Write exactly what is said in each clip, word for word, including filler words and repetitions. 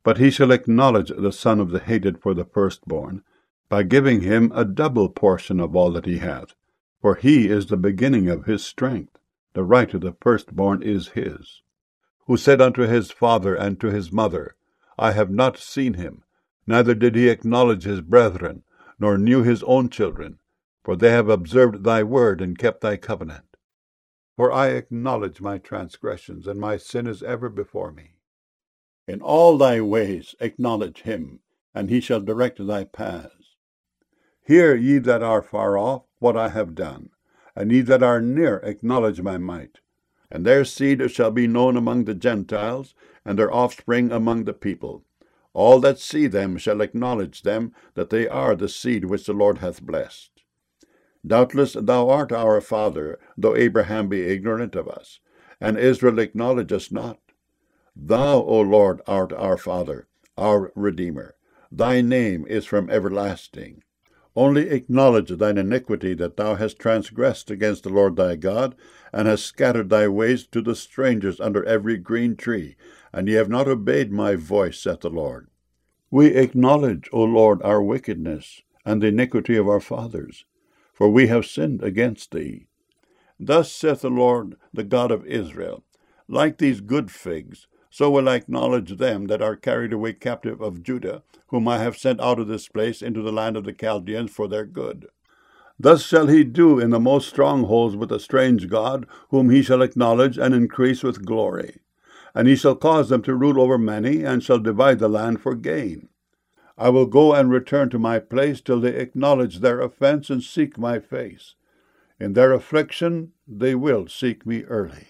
But he shall acknowledge the son of the hated for the firstborn, by giving him a double portion of all that he hath. For he is the beginning of his strength. The right of the firstborn is his. Who said unto his father and to his mother, I have not seen him, neither did he acknowledge his brethren, nor knew his own children. For they have observed thy word, and kept thy covenant. For I acknowledge my transgressions, and my sin is ever before me. In all thy ways acknowledge him, and he shall direct thy paths. Hear, ye that are far off, what I have done, and ye that are near acknowledge my might. And their seed shall be known among the Gentiles, and their offspring among the people. All that see them shall acknowledge them, that they are the seed which the Lord hath blessed. Doubtless thou art our father, though Abraham be ignorant of us, and Israel acknowledge us not. Thou, O Lord, art our Father, our Redeemer. Thy name is from everlasting. Only acknowledge thine iniquity, that thou hast transgressed against the Lord thy God, and hast scattered thy ways to the strangers under every green tree, and ye have not obeyed my voice, saith the Lord. We acknowledge, O Lord, our wickedness, and the iniquity of our fathers, for we have sinned against thee. Thus saith the Lord, the God of Israel, like these good figs, so will I acknowledge them that are carried away captive of Judah, whom I have sent out of this place into the land of the Chaldeans for their good. Thus shall he do in the most strongholds with a strange god, whom he shall acknowledge and increase with glory. And he shall cause them to rule over many, and shall divide the land for gain. I will go and return to my place till they acknowledge their offense and seek my face. In their affliction they will seek me early.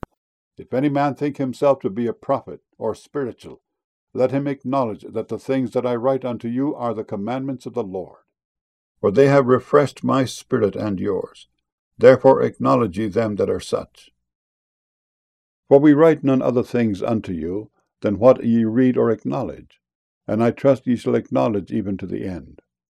If any man think himself to be a prophet or spiritual, let him acknowledge that the things that I write unto you are the commandments of the Lord. For they have refreshed my spirit and yours. Therefore acknowledge ye them that are such. For we write none other things unto you than what ye read or acknowledge, and I trust ye shall acknowledge even to the end.